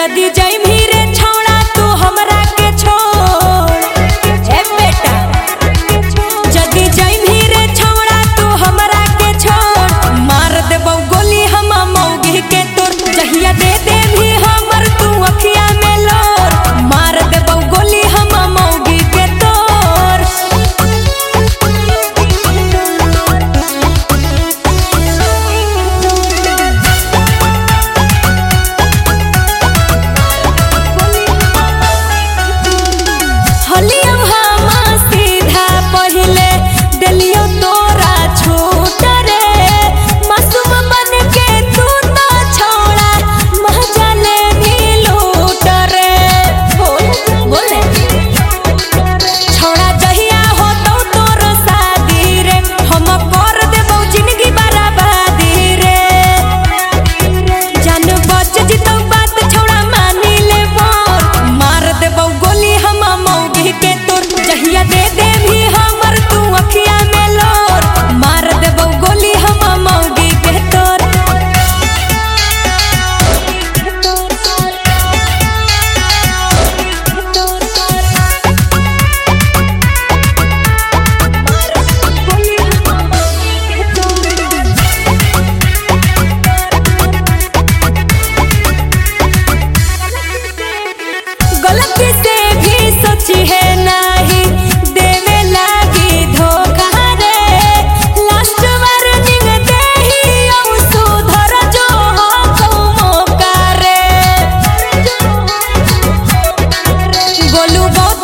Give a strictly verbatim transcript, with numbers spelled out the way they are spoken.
जदी जाई रे छौड़ा तू हमरा के छोड़ ए बेटा जदी जाई रे छौड़ा तू हमरा के छोड़ मार देबौ गोली हम मौगी के तोर जहिया दे दे भी हमर तू अखिया में लोर मार देबौ गोली हम मौगी के तोर हलियम हम सीधा पहिले देलियो तोरा छूट रे मासूम बन के तू तो छोड़ा मजा ले भी लूट रे बोल बोले छोड़ा जहिया हो तो तोर शादी रे हम कर देबौ जिंदगी बर्बादी रे जान बच जितौ बात छोड़ा मानी ले बोल मार देबौ गोली हम मौगी के तोर जहिया दे दे भी हमर तू अखिया में लोर मार देबौ गोली हम मौगी के तोर गलती से भी सोची है नहीं देवे लागी धोखा रे लास्ट वार्निंग देही औ सुधर जो हो कौ मौका रे गोलू बहुत